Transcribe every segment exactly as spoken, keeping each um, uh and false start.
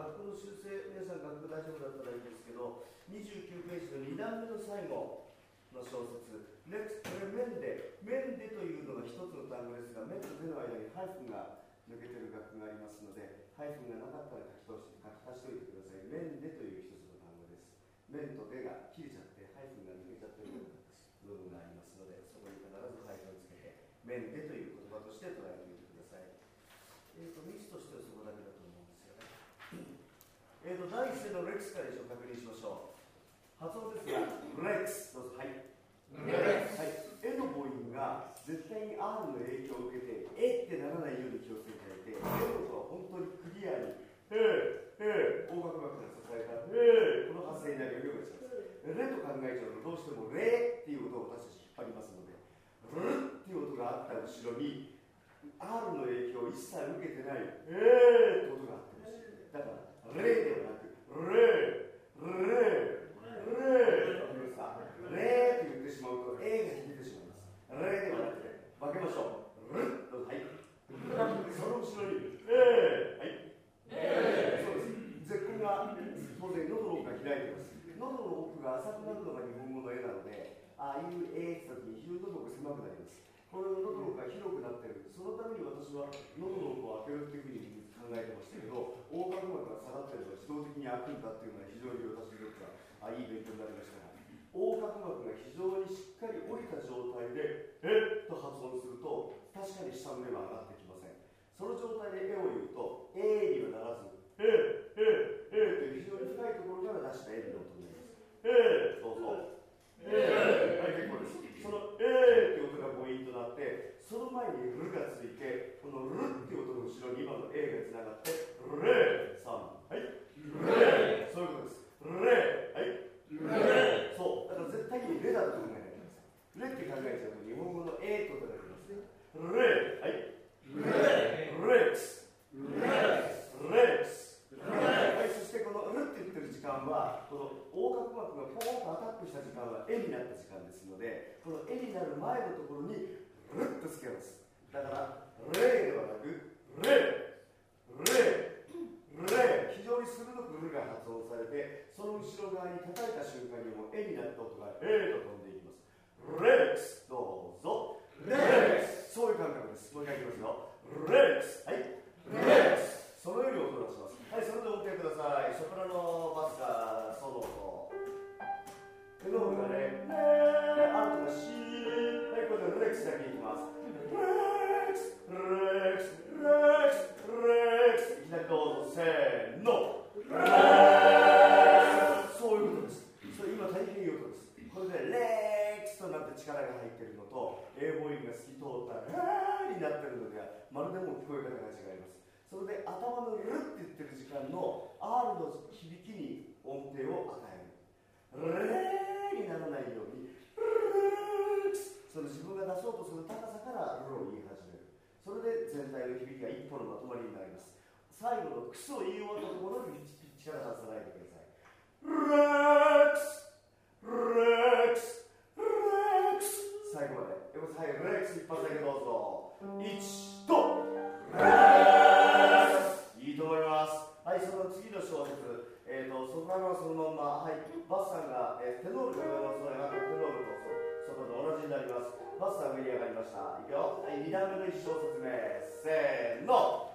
楽譜の修正、皆さん楽譜大丈夫だったらいいんですけど、にじゅうきゅうページのに段目の最後の小説、レックス、これ面で、面でというのが一つの単語ですが、面と手の間にハイフンが抜けてる楽譜がありますので、ハイフンがなかったら書き通して、書き足しておいてください。面でという一つの単語です。面と手が切れちゃって、ハイフンが抜けちゃってる部分がありますので、そこに必ずハイフンをつけて、面でという言葉として捉えてみてください。えーと、ミスとしてはそこだけだと思うんですよね。えーと、第一声のレックスから一応確認しましょう。発音ですが、レックス、どうぞ、はい。レックス。はい。えの母音が絶対に R の影響を受けて、えってならないように気をつけていただいて、えの音は本当にクリアに、えー、えー、横隔膜から支えた、えー、この発声になるようにします。レと考えちゃうと、どうしてもレっていう音を私たち引っ張りますので、ルっていう音があった後ろに、R の影響を一切受けてない、えーって音があってほしい。だから、レではなく、レー、レー、レー、わかりますか？レーって言ってしまうと、A が響いてしまいます。レーではなくて、分けましょう。ルッ、どうぞ、はい。その後ろに、えー、はい。えー、そうです。絶根が、当然、喉の奥が開いています。喉の奥が浅くなるのが日本語の絵なので、ああいうえーって時に非常に喉が狭くなります。これの喉の奥が広くなっている。そのために私は喉の奥を開けるっていうふうに考えてましたけど、横隔膜が下がっていれば自動的に開くんだっていうのは非常に私にとってはあいい勉強になりましたが、横隔膜が非常にしっかり降りた状態でえっと発音すると、確かに下の目は上がってきません。その状態でえを言うと、えにはならず、ええええという非常に深いところから出したえの音になります。えー、そうそう。えー、はい、結構です。そのえーって音が母音となって、その前にルがついて、このルっていう音の後ろに今の A がつながって、レー、さん、はい、レー、そういうことです。レー、はい、レー、そう、だから絶対にレだと考えないでください。レって考えちゃうと日本語の A と音が出ますね。レー、はい、レー、レックス、レックス、はい、そしてこのルって言ってる時間は、この横隔膜がポーンとアタックした時間はえになった時間ですので、このえになる前のところにルッとつけます。だからレーではなくレー、レー、レー、非常に鋭くルが発音されて、その後ろ側に叩いた瞬間にもうえになった音がえーと飛んでいきます。レックス、どうぞ。レックス、そういう感覚です。もう一回いきますよ。レックス、はい、レックス、そのように音を出します。はい、それでお受けください。ソプラノバスがソロとテノールがね、レー、アルトがシー、はい、これでレックスだけいきます。レックス、レックス、レックス、レックス、いきなりどうぞ、せーの、レックス、そういうことです。それ今大変いい音です。これでレックスとなって力が入っているのと、英語音が透き通ったレーになっているのでは、まるでもう聞こえ方が違います。それで頭のルって言ってる時間の R の響きに音程を与える。レーにならないように、レックス、その自分が出そうとする高さからルを言い始める。それで全体の響きが一歩のまとまりになります。最後のクソを言い終わったところに力を出さないでください。レックス、レックス、レックス、最後まで。でも最後、レックス一発だけどうぞ。いちとレックス、いいと思います。はい、その次の小説、えーと、ソプラノはそのまま、はい、バスさんが、えー、テノールが上の空がテノールとソプラノ同じになります。バスさん上に上がりました。いくよ。はい、に段目のいち小節目。せーの。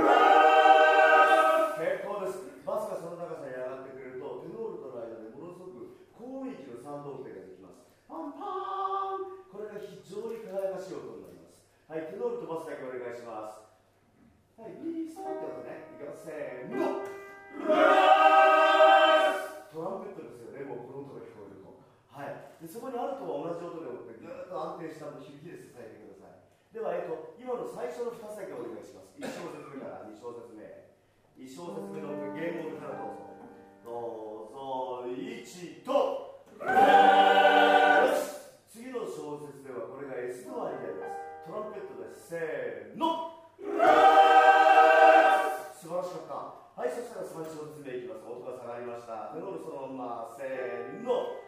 結構です。バスがその高さに上がってくれると、テノールとの間でものすごく高音域の三度音程ができます。パンパーン、これが非常に輝かしい音になります。はい、テノールとバスだけお願いします。はい、リースターって音ね。いきます。せーの。トランペットですよね、もうこの音が聞こえると。はい。でそこにアルトは同じ音でもって、ぐーっと安定した響きで支えてください。では、えっと、今の最初のふたつだけお願いします。いち小節目からに小節目。いち小節目のゲーム音からどうぞ。どうぞ、いちと。次の小節ではこれが エス ドアになります。トランペットです。せーの。素晴らしかった。はい、そしたらさん小節目いきます。音が下がりました。テノールそのまま、せーの。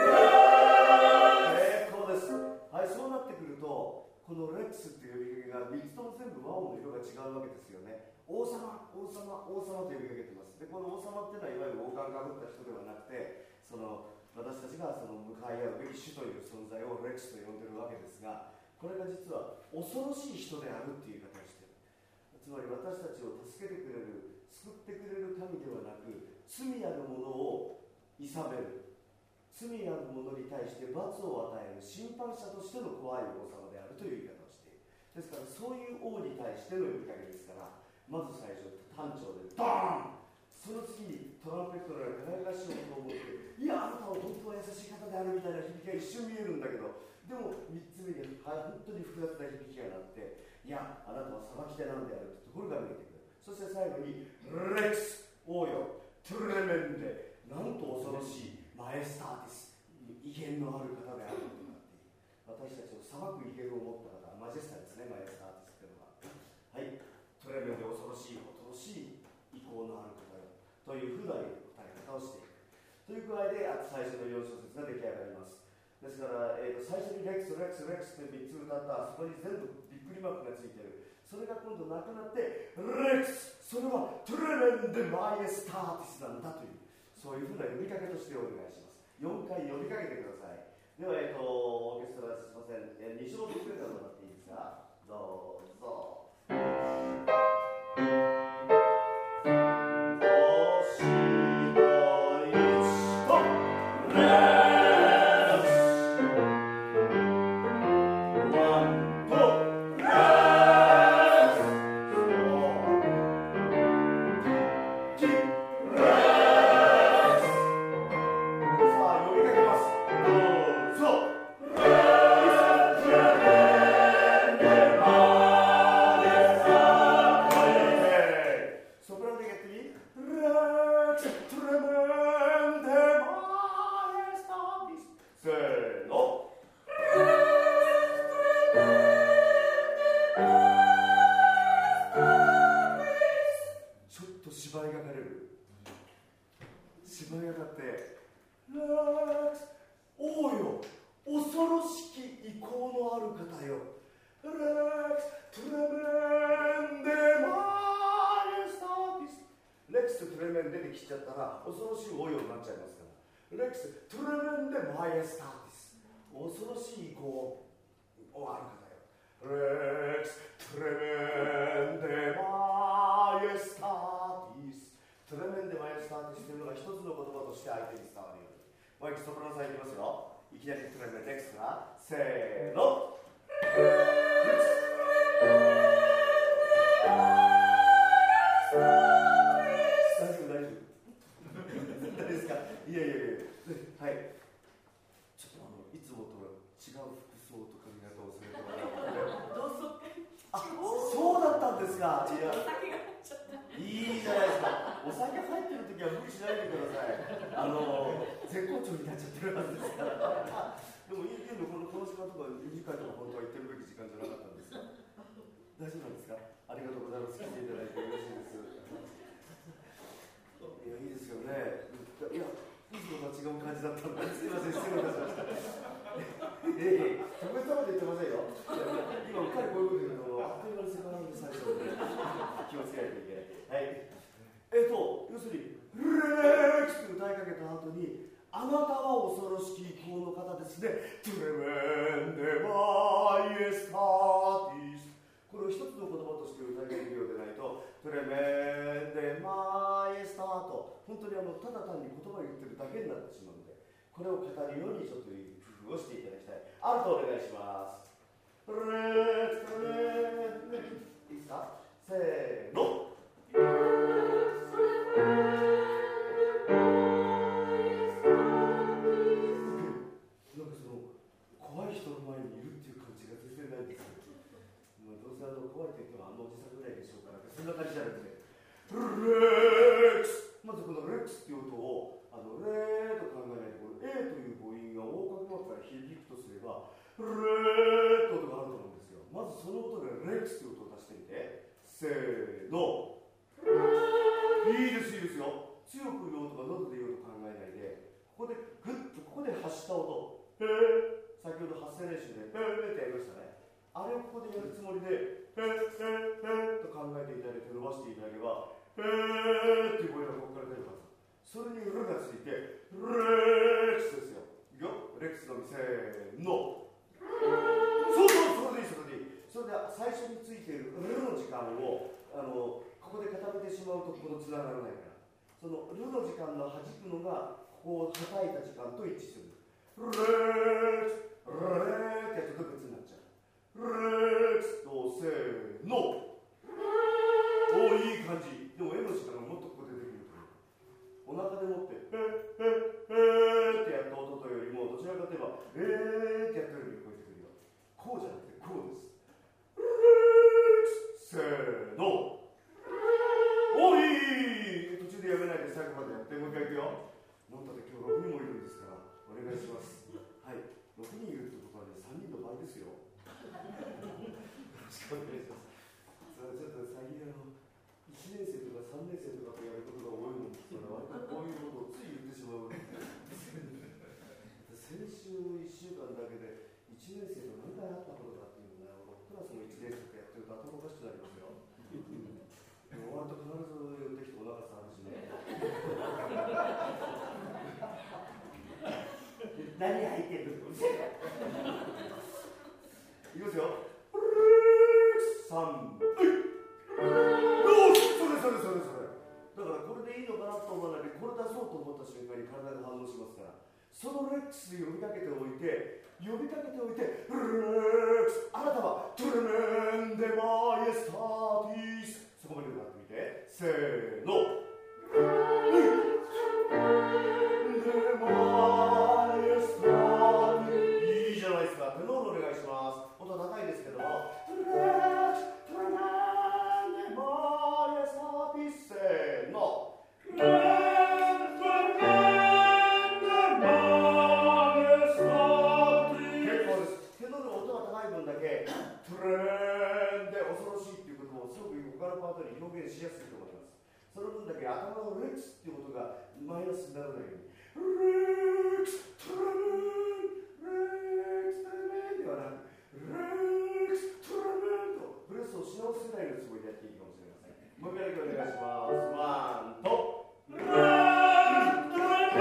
結構です。はい、そうなってくると、このレックスっていう呼びかけがみっつとも全部和音の色が違うわけですよね。王様、王様、王様と呼びかけてます。 でこの王様っていうのは、いわゆる王冠かぶった人ではなくて、その私たちがその向かい合うべき主という存在をレクスと呼んでるわけですが、これが実は恐ろしい人であるっていう言い方をしている。つまり私たちを助けてくれる、救ってくれる神ではなく、罪ある者を諌める、罪ある者に対して罰を与える審判者としての怖い王様であるという言い方をしている。ですからそういう王に対しての呼びかけですから、まず最初単調でドーン、その次にトランペットのような輝かしい音を持って、いや、あなたは本当は優しい方であるみたいな響きが一瞬見えるんだけど、でもみっつめに本当に複雑な響きがなって、いや、あなたは裁き手なんであるというところが見えてくる。そして最後にレクス、王よ、トゥレメンデ、なんと恐ろしいマエスターティス、威厳のある方であるとなっている。私たちを裁く威厳を持った方、マジェスタですね、マエスターティスというのは。はい、トレメンデ、恐ろしい、恐ろしい意向のある方よというふうな答え方をしていく。という具合で最初のよん小節が出来上がります。ですから、えー、と最初にレクス、レクス、レクスってみっつ歌った、そこに全部びっくりマークがついてる。それが今度なくなって、レクス、それはトレメンデマイエスターティスなんだという、そういうふうな呼びかけとしてお願いします。よんかい呼びかけてください。では、えー、とオーケストラ、すみません、えー、に小節くらいもらっていいですか。どうぞ。これを語るようにちょっと工夫をしていただきたい。アルトお願いします。レッツレッツいいですか。せーの。なんかその怖い人の前にいるっていう感じが全然ないんですよ。まあ、どうせあの怖いと言ってもあのおじさんぐらいでしょうから、そんな感じじゃなくて、レックス、まずこのレックスっていう音をあのレーと考えないと、この A という母音が横隔膜から響くとすれば、レーって音があると思うんですよ。まずその音でレックスって音を出してみて、せーの。いいです、いいですよ。強く言おうとか喉で言おうと考えないで、ここでグッとここで発した音、へー、先ほど発声練習でへーってやりましたね。あれをここでやるつもりで、へーへーへーと考えていただいて伸ばしていただけば、へーっていう声がここそれにルがついてレックスですよ。いくよ、レックスのみせーの。そうそう、それでいい、それでいい。それで最初についているルの時間をあのここで固めてしまうとこのつながらないから、そのルの時間の弾くのがここを叩いた時間と一致する。レックスレーってやつと別になっちゃう。レックスとせーの。おお、いい感じ。でも絵の時間がもっとここでできるという。お腹でもって「えええってやった音とよりも、どちらかといえば「えー」ってやったように聞こえてくるよ。こうじゃなくてこうです。レックスせーの。おー、いいいいいい。途中でやめないで最後までやって、もう一回いくよ。なんだって今日ろくにんもいるんですからお願いします。はい、ろくにんいるってことはね、さんにんの倍ですよ。よろしくお願いします。それちょっと最近あのいちねん生とかさんねん生とかとやることが多いもんですから、割とこういうことをつい言ってしまう。先週いっしゅうかんだけでいちねん生と何回会ったことかっていうのが、クラスもいちねん生とかやってると頭おかしくなりますよ。でも終わると必ず寄ってきてお腹触るしね。何入ってるの？いきますよ。さん、はい。よし、それそれそれそれ。だからこれでいいのかなと思わないで、これ出そうと思った瞬間に体が反応しますから、そのレックスで呼びかけておいて、呼びかけておいて、レックス、あなたはトゥルメンデマイエスターティス、そこまで歌ってみて、せーの。いいじゃないですか。テノールお願いします。音は高いですけども、せーの。結構です。テノール音が高い分だけトゥレーンで恐ろしいっていうこともすごく他のパートに表現しやすいと思います。その分だけ頭のレックスっていうことがマイナスにならないように、レックストゥレーン、レックストゥレーンではなく、レックストゥレーンとブレスをし直すぐらいのつもりでやっていいかもしれません。もう一回お願いします。ワンとレックストゥレ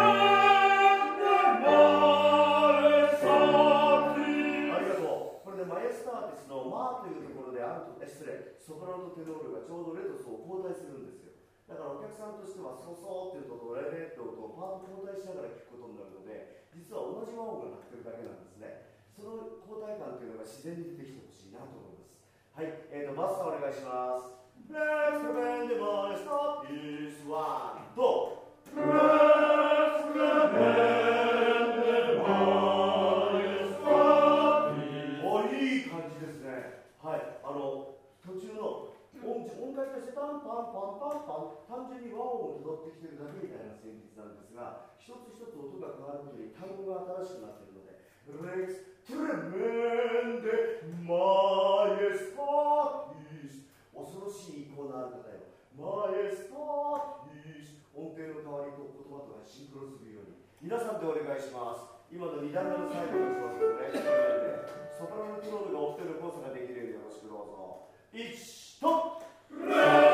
ーン、ありがとう。これでマイエスターティスのマーというところでアルト、失礼、ソプラノとテノールがちょうどレとソを交代するんですよ。だからお客さんとしてはソソーっていう音とレレっていう音をパート交代しながら聞くことになるので、実は同じ和音が鳴ってるだけなんですね。その交代感というのが自然に出てきてほしいなと思います。はい、えーと、バスさんお願いします。Let's spend the money, stop this one と Let's spend the money, stop this お、いい感じですね。はい、あの途中の音, 音階としてタンパンパンパンパン、単純に和音をたどってきてるだけみたいな旋律なんですが、一つ一つ音が変わることに単語が新しくなっているので、レックストレメンデマイエスターティス、恐ろしい意向のある方よ。マイエスターティス、音程の代わりと言葉とがシンクロするように皆さんでお願いします。今のに段目の最後の調整でね、ソプラノテノールがオクテーブ交差ができるようによろしくどうぞ。いちとレックス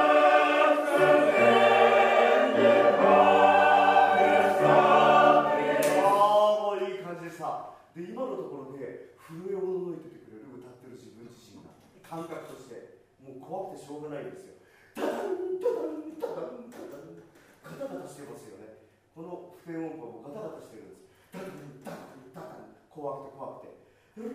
で、今のところで震えをのいててくれる歌ってる自分自身が感覚としてもう怖くてしょうがないんですよ。タタンタタンタタンタタン、ガタガタしてますよね。この不全音符はもうガタガタしてるんです。タタンタタンタタン、怖くて怖くて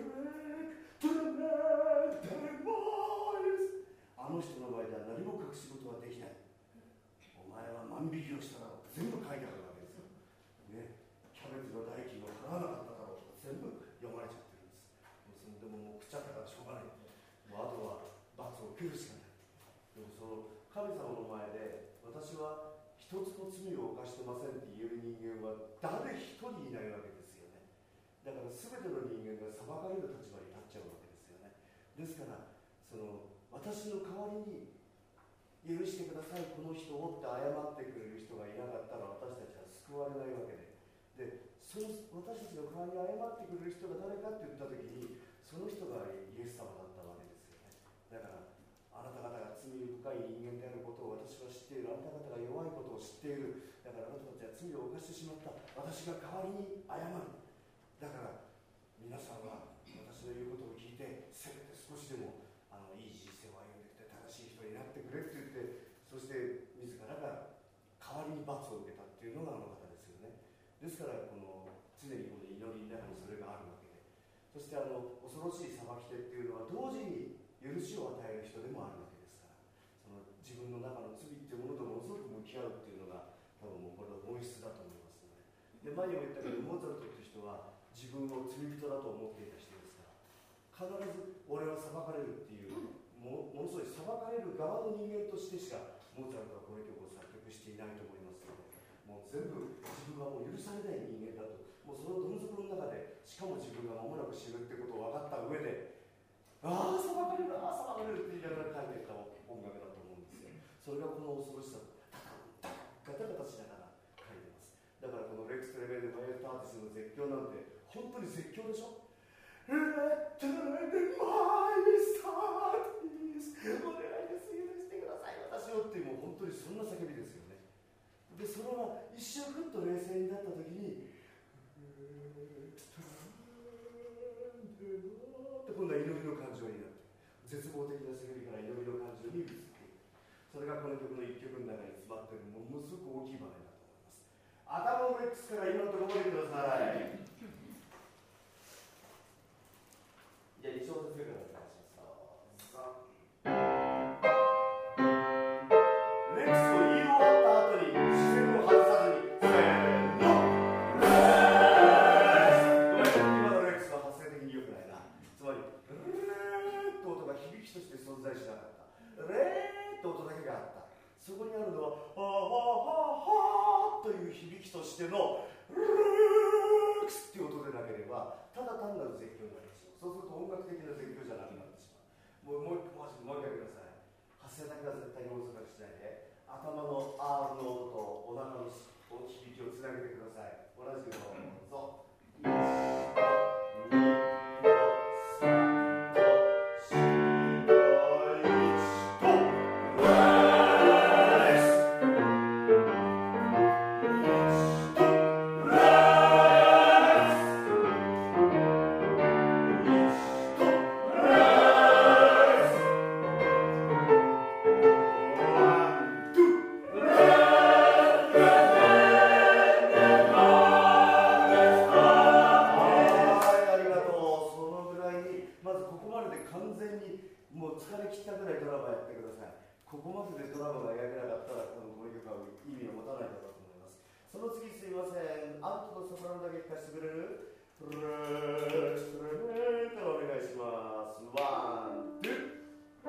あの人の前では何も隠し事はできない。お前は万引きをしただろう、全部書いてあるわけですよ、ね、キャベツの代金を払わなかっただろうとか全部読まれちゃってるんです。もうそれでももう食っちゃったからしょうがない。もうあとは罰を受けるしかない。でもその神様の前で私は一つの罪を犯してませんって言える人間は誰一人いないわけですよね。だから全ての人間が裁かれる立場になっちゃうわけですよね。ですからその私の代わりに許してくださいこの人をって謝ってくれる人がいなかったら私たちは救われないわけで、でその私たちの代わりに謝ってくれる人が誰かって言った時にその人がイエス様だったわけですよね。だからあなた方が罪深い人間であることを私は知っている、あなた方が弱いことを知ってしている。だからあなたたちは罪を犯してしまった。私が代わりに謝る。だから皆さんは私の言うことを聞いて、せめて少しでもあのいい人生を歩んできて正しい人になってくれって言って、そして自らが代わりに罰を受けたっていうのがあの方ですよね。ですからこの常にこの祈りの中にそれがあるわけで、そしてあの恐ろしい裁き手っていうのは同時に許しを与える人でもあるわけですから、その自分の中の罪っていうものとものすごく向き合うっていうのが多分もうこれは本質だと思いますので。で前にも言ったけど、モーツァルトっていう人は自分を罪人だと思っていた人ですから、必ず俺は裁かれるっていうも ものすごい裁かれる側の人間としてしかモーツァルトはこの曲を作曲していないと思いますので、もう全部自分はもう許されない人間だと、もうそのどん底の中で、しかも自分が間もなく死ぬってことを分かった上で、ああ裁かれる、ああ裁かれるって言いながら書いていった音楽だと思うんですよ。それがこの恐ろしさ、ガタガタしながら書いてます。だからこのレックス・トレベル・マイエル・ターティスの絶叫なんて本当に絶叫でしょ。Let my stars お願いです、許してください私をっていう、もう本当にそんな叫びですよね。でそれが一瞬ふっと冷静になった時に、って今度は祈りの感情になって、絶望的な叫びから祈りの感情に移っていく。それがこの曲の一曲の中に詰まっているものすごく大きい場面だと思います。頭のレックスから今のところ覚えてください。じゃあに小節目からお願いします。レックスを言い終わった後に視線を外さずにせーのレックス。今のレックスは発声的に良くないな。つまりレーッと音が響きとして存在しなかった。レーッと音だけがあった。そこにあるのははーはーはーという響きとしてのレックスっていう音でなければ、ただ単なる絶叫になります。そうすると音楽的な絶叫じゃなくなってしまう。もうもうもう一回ください。発声だけは絶対におろそかにしないで、頭の R の音とお腹の響きをつなげてください。同じくどうぞ。いち、に、ご、さん、ご、し、ご、いち、ご、レックス。ここまででドラマが描けなかったら、多分この曲は意味を持たないだろうと思います。その次すいません、アルトとソプラノだけ聞かせてくれる？プレースプレーからお願いします。ワン、ツー。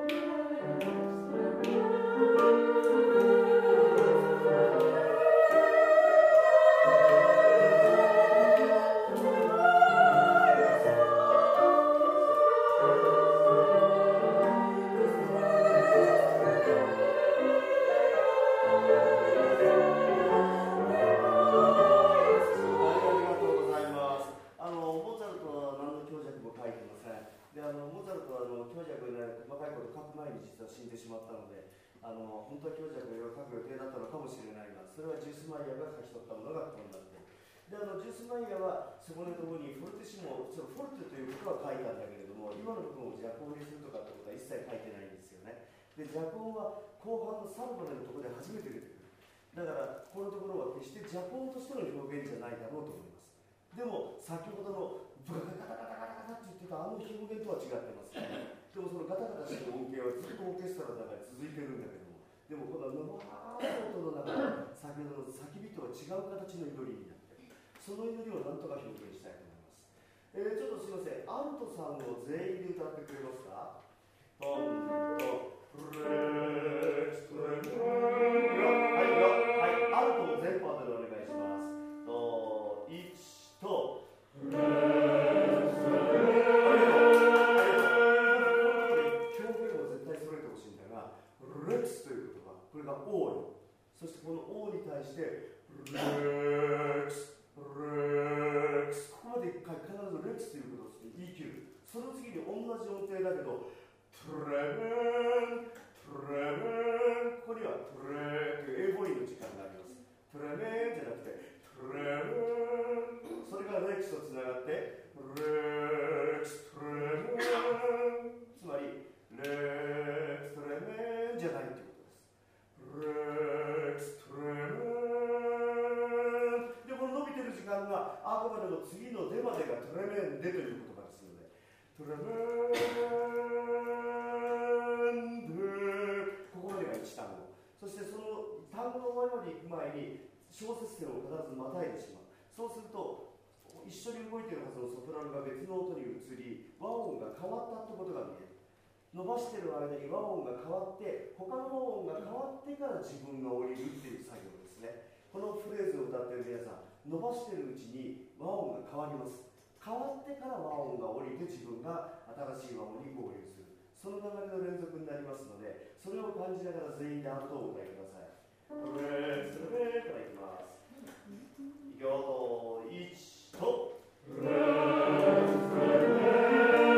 死んでしまったので、あの本当は強弱を書く予定だったのかもしれないが、それはジュースマイヤーが書き取ったものがこうなっている。であのジュースマイヤーはそこのところにフォルティシモ、そのフォルテということは書いたんだけれども、今の部分を弱音にするとかってことは一切書いてないんですよね。で弱音は後半のサルバネのところで初めて出てくる。だからこのところは決して弱音としての表現じゃないだろうと思います。でも先ほどのブカカカカカカカカって言ってたあの表現とは違ってますね。でもそのガタガタした音源はずっとオーケストラの中で続いてるんだけども、でもこの生音の中で先ほどの叫びとは違う形の祈りになっている。その祈りを何とか表現したいと思います。えー、ちょっとすいません、アルトさんを全員で歌ってくれますか？トントプレスプレスはいよ、はい、アルトを全パートでお願いします。といちとプレスプレスレックスという言葉、これが O よ。そしてこの O に対してレックス、レックス、ここまで一回必ずレックスということを言い切る。その次に同じ音程だけどトレベン、トレベン、ここにはトレーという A 母音の時間があります。 あくまでも次の出までがトレメンデという言葉ですので、トレメンデ、ここまでがいち単語。そしてその単語の終わりまで行く前に小節点を必ずまたいでしまう。そうすると一緒に動いているはずのソプラノが別の音に移り、和音が変わったってことが見える。伸ばしている間に和音が変わって、他の和音が変わってから自分が降りるっていう作業ですね。このフレーズを歌っている皆さん、伸ばしているうちに和音が変わります。変わってから和音が降りて自分が新しい和音に合流する。その流れの連続になりますので、それを感じながら全員でアウトをお歌いください。レッツレーからいきます。いくよ、いちとレッツレー。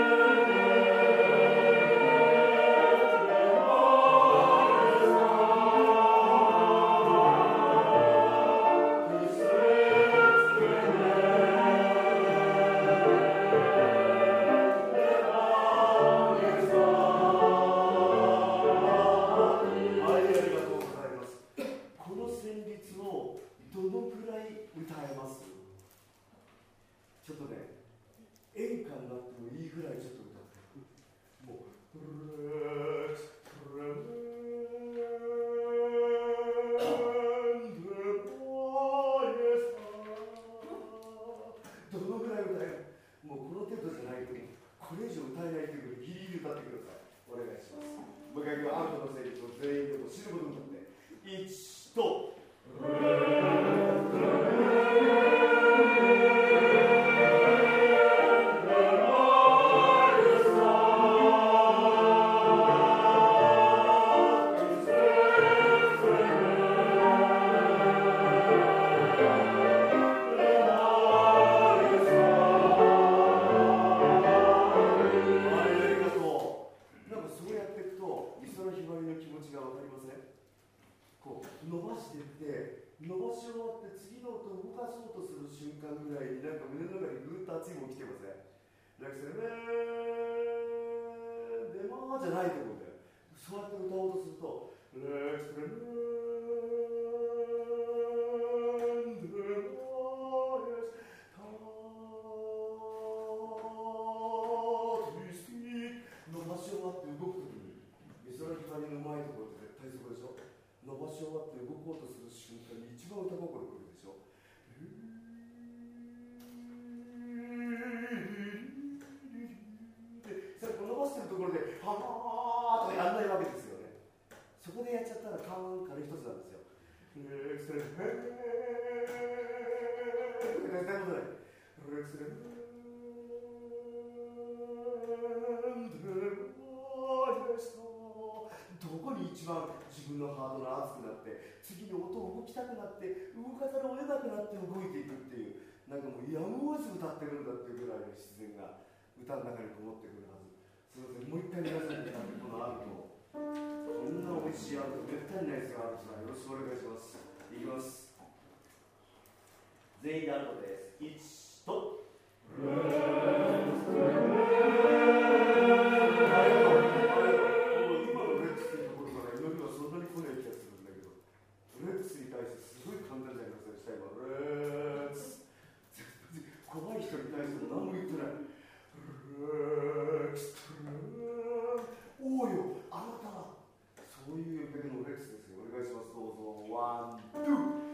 歌の中にこもってくるはず。すみません、もう一回皆さんにこのアートを、こんな美味しいアートめったにないですよ、アートさん。よろしくお願いします。いきます。全員でアートです。いちと今のレックスというところから祈りはそんなに来ない気がするんだけど、レックスに対してすごい簡単じゃないですか、今。レックス怖い人に対しても何も言ってない。おーよ、あなたはそういうレベルのレックスですよ。お願いします。どうぞ。ワン、ツー。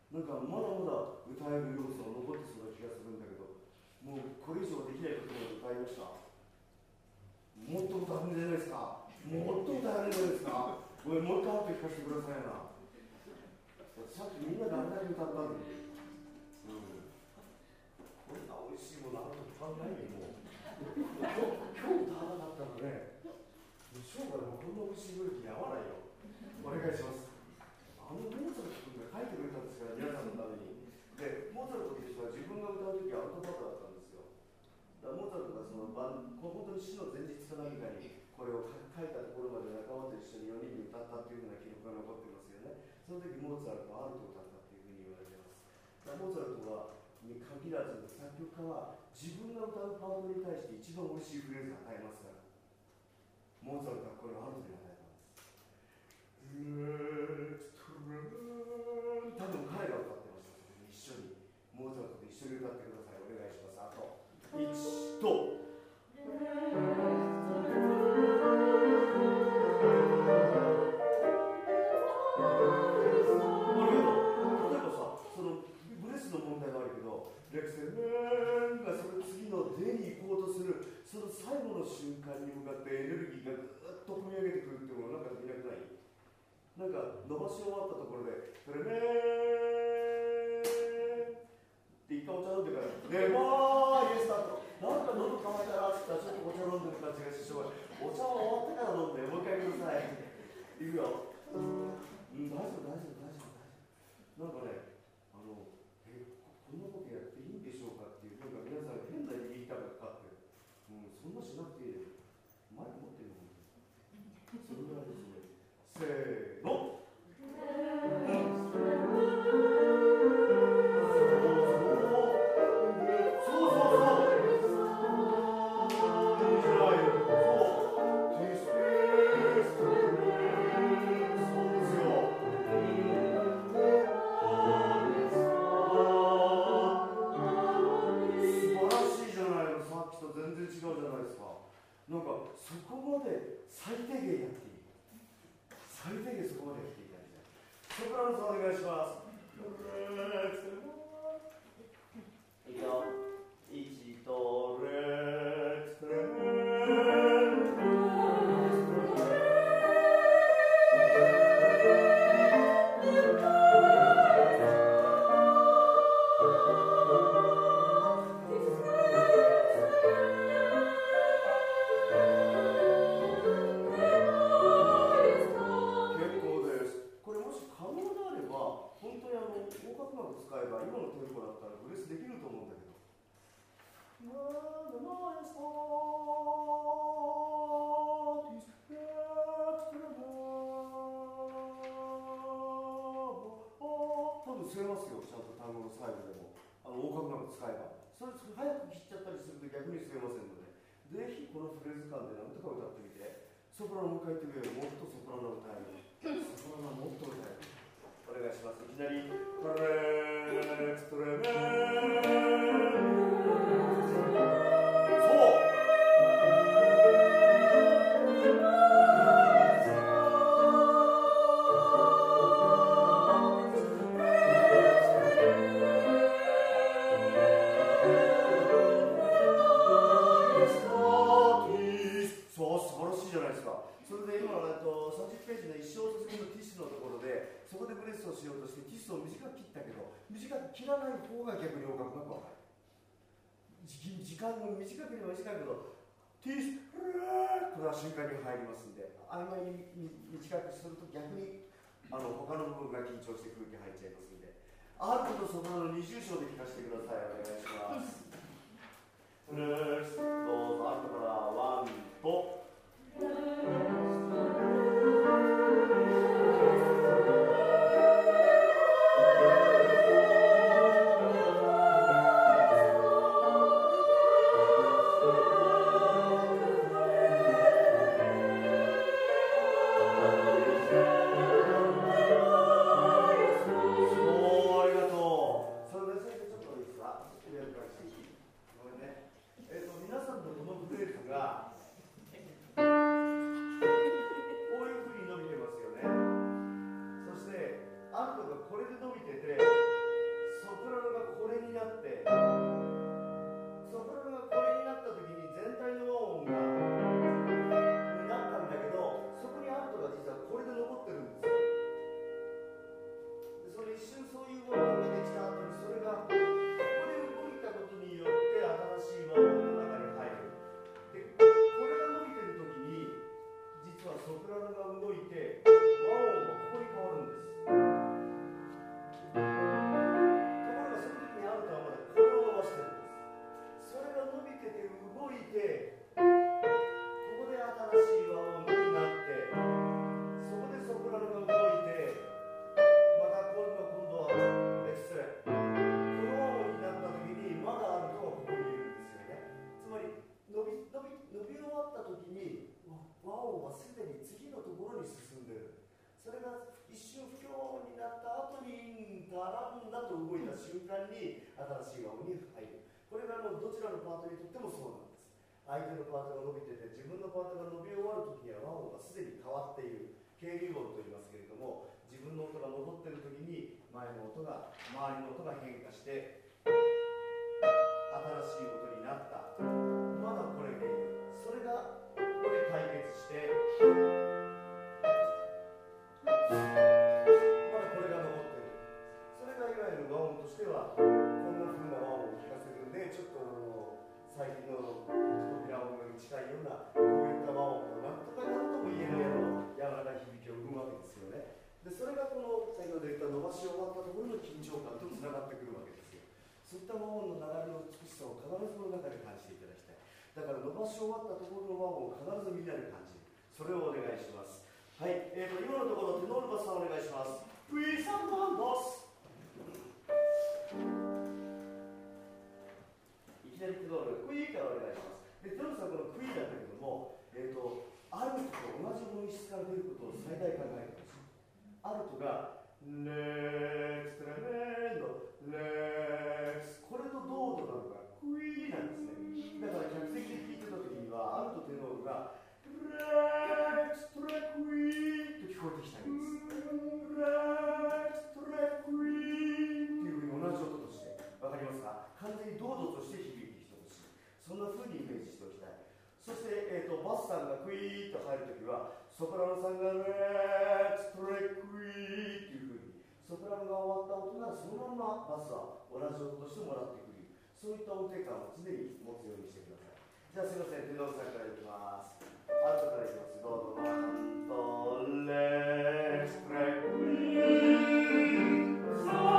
なんかまだまだ歌える要素が残ってそうな気がするんだけど、もうこれ以上できないことまで歌いました。もっと歌うんじゃないですか。もっと歌えるんじゃないですか。ごめん、もう一回後で聞かせてくださいな。さっきみんなであれだけ歌ったのに、うん、こんな美味しいものあると考えないよ、もう。今日、今日歌わなかったらね、生涯でもこんな美味しい料理に合わないよ。お願いします。あのモーツァルト君が書いてくれたんですから、皆さんのために。で、モーツァルトという人は自分が歌うときはアウトパートだったんですよ。だからモーツァルトがその晩、本当に死の前日か何かにこれを書いたところまで仲間と一緒によにんで歌ったというような記録が残ってますよね。その時モーツァルトはアルトを歌ったというふうに言われています。だからモーツァルトはに限らず作曲家は自分が歌うパートに対して一番美味しいフレーズを与えますから、モーツァルトはこれをアルトに与えたんです。多分彼が歌ってました。一緒にモーツァルトと一緒に歌ってください。お願いします。あといちとレクセルンがその次の出に行こうとするその最後の瞬間に向かってエネルギーがぐっと込み上げてくるっていうのがなんか見なくない？なんか伸ばし終わったところで「トレメー」って一回お茶飲んでから「レモーイエスタート」なんか喉乾いたなって言ったらちょっとお茶飲んでる感じがしてしまう。お茶は終わってから飲んでもう一回ください。いくよ。うん、大丈夫大丈夫大丈夫大丈夫。なんかね、あのえこんなことやっていいんでしょうかっていう、なんか皆さん変な言い方がかかって、うん、そんなしなくていいよ。マイク持ってるのそれぐらいですね。せーの。そうそうそう。いいじゃないよ。そう。ティスペース。そうですよ。全然違うじゃないですか。なんかそこまで最低限やっていい。最低限そこまでやっていきたいですね。ソプラノさんお願いします。いくよ。いちとレッツレ使えば今のテンポだったらブレスできると思うんだけど、多分吸えますよ。ちゃんと単語の最後でもあの横隔膜使えばそれ早く切っちゃったりすると逆に吸えませんので、ぜひこのフレーズ感で何とか歌ってみて。ソプラノもう一回言ってみよう。もっとソプラノ歌える。ソプラノもっと歌える。お願いします。いきなりトレークトレーそうそう素晴らしいじゃないですか。それで今のさんじゅっページの一小節目のティッシュのところでそこでブレスをしようとしてティスを短く切ったけど、短く切らない方が逆に横隔膜が分かる。時間が短ければ短いけどティスこれは瞬間に入りますんで、曖昧に短くすると逆にあの他の部分が緊張して空気入っちゃいますんで、アートとソプラノ二重唱で聞かせてください。お願いします。どうぞアートからワンとこれで伸びててソプラノがこれになって、ソプラノがこれになった時に全体の和音がなったんだけど、そこにアルトが実はこれで残ってるんですよ。でそれ一瞬そういう和音ができた後に、それがここで動いたことによって新しい和音の中に入る。でこれが伸びてる時に実はソプラノが動いて和音がここに変わるんです。ところがその時にアルトはまだこれを伸ばしてるんです。それが伸びてて動いて、ここで新しい和音になって、そこでソプラノが動いて、またこれが今度はエクストレ、この和音になった時にまだアルトがここにいるんですよね。つまり伸び伸び伸び終わった時に和音はすでに次のところに進んでる。それが一瞬不協和音になった後にんだらんだと動いた瞬間に新しい和音に入る。これがあのどちらのパートにとってもそうなんです。相手のパートが伸びてて自分のパートが伸び終わる時には和音がすでに変わっている。経流音と言いますけれども、自分の音が残っている時に前の音が周りの音が変化して新しい音になった。まだこれでいる。それがここで解決して、まだこれが残っている。それがいわゆる和音としてはこんな風な和音を聞かせるんで、ちょっとあの最近の扉音に近いようなこういった和音をなんとかなんとも言えないような柔らかい響きを生むわけですよね。でそれがこの先ほど言った伸ばし終わったところの緊張感とつながってくるわけですよ。そういった和音の流れの美しさを必ずこの中で感じていただきたい。だから伸ばし終わったところの和音を必ずみんなで感じる。それをお願いします。はい、えー、と今のところテノールバスさんお願いします。プリサンバンバス。いきなりテノールクイーからお願いします。でテノールさんこのクイーなんだけども、えー、とアルトと同じ音質から出ることを最大考えてほしい。アルトがレックストレメンドレックス、これと同度なのがクイーなんですね。だから客席で聴いてた時にはアルトテノールがレックストレクイーと聞こえてきたんです。レックストレクイーっていうふうに同じ音としてわかりますか。完全に同度として響いてきてほしい。そんなふうにイメージしておきたい。そして、えー、とバスさんがクイーと入るときはソプラノさんがレックストレクイーっていうふうに、ソプラノが終わった音がそのままバスは同じ音としてもらってくる。そういった音程感を常に持つようにしてください。じゃあすいません、テノールさんからいきます。アルトからいきます。どうぞ。ワンとレックストレクイー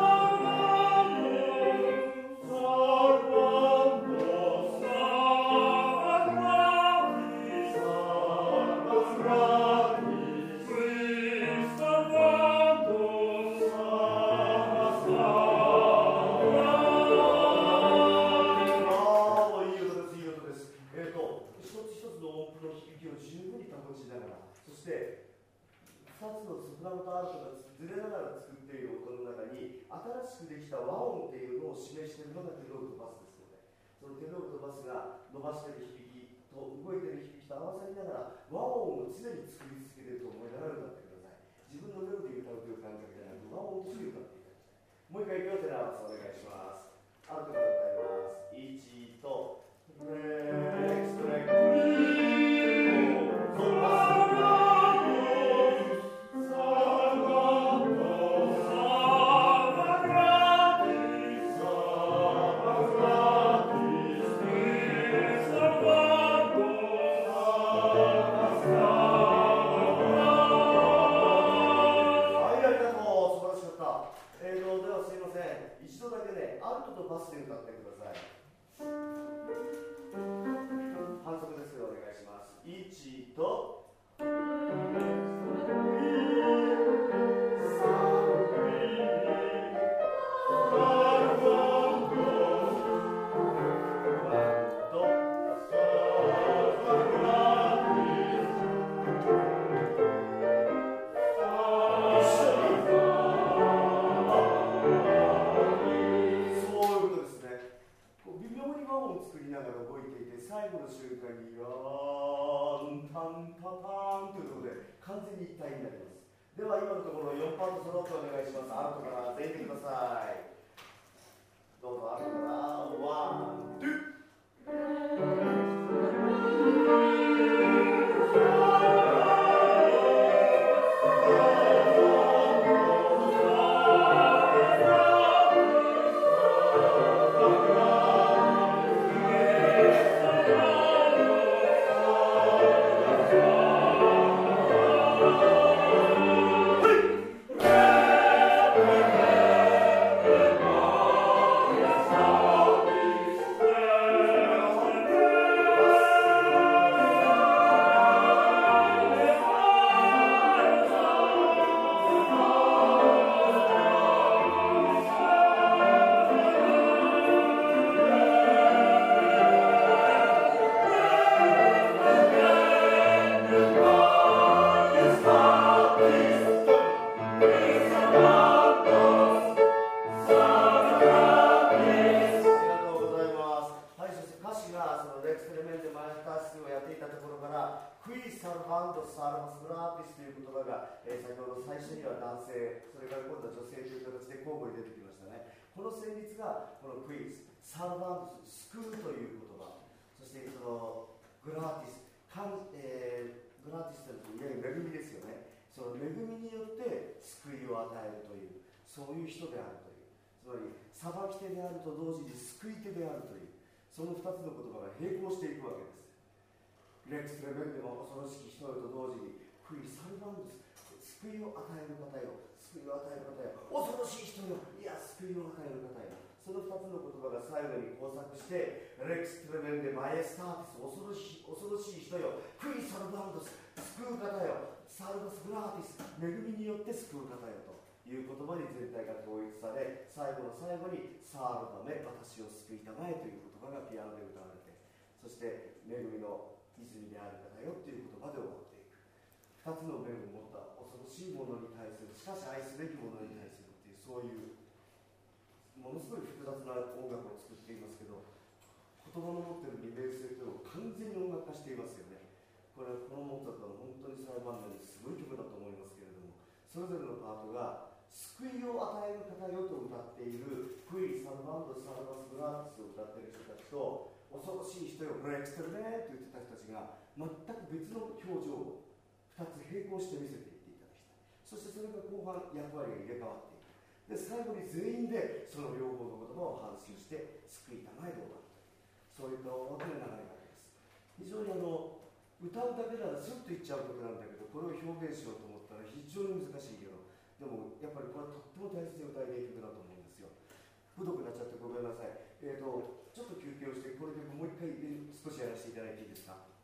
新しくできた和音っていうのを示しているのがテノールとバスですので、そのテノールとバスが伸ばしている響きと動いている響きと合わさりながら和音を常に作り続けていると思いながら歌ってください。自分のメロディーを歌うという感覚じゃなく和音として歌っていただきたい。もう一回いくよ、テナーバスお願いします。アルトから歌います。いちとレックストレックバスで歌ってください。反則ですよ、お願いします。いちと最後の瞬間にヤーンタンタタンというところで完全に一体になります。では今のところよんパート揃ってお願いします。アルトから全員でください。 どうぞ、あるからワン、ツー。そういう人であるという、つまり裁き手であると同時に救い手であるという、そのふたつの言葉が並行していくわけです。レックスレベルでも恐ろしき人よと同時にクイサルバンドス、救いを与える方よ、救いを与える方よ、恐ろしい人よ、いや救いを与える方よ、そのふたつの言葉が最後に交錯して、レックスレベルでマイエスターティス、恐ろしい恐ろしい人よ、クイサルバンドス、救う方よ、サルバスグラーティス、恵みによって救う方よという言葉に全体が統一され、最後の最後にさあるため私を救いたまえという言葉がピアノで歌われて、そして恵みの泉である方よという言葉で終わっていく。二つの面を持った恐ろしいものに対する、しかし愛すべきものに対するっていう、そういうものすごい複雑な音楽を作っていますけど、言葉の持っている二面性というのを完全に音楽化していますよね。これはこのモーツァルトの本当に最晩年にすごい曲だと思いますけれども、それぞれのパートが救いを与える方よと歌っているクイ・サルバンド・サルバス・グラーティスを歌っている人たちと、恐ろしい人よブレックステルねと言ってた人たちが全く別の表情をふたつ並行して見せていっていただきたい。そしてそれが後半役割が入れ替わっていく。で最後に全員でその両方の言葉を反芻して救いたまえで終わるという、そういった大きな流れがあります。非常にあの歌うだけならスッといっちゃうことなんだけど、これを表現しようと思ったら非常に難しいけど、でもやっぱりこれはとっても大切に歌いたい曲だと思うんですよ。くどくなっちゃってごめんなさい。えーとちょっと休憩をして、この曲もう一回少しやらせていただいていいですか。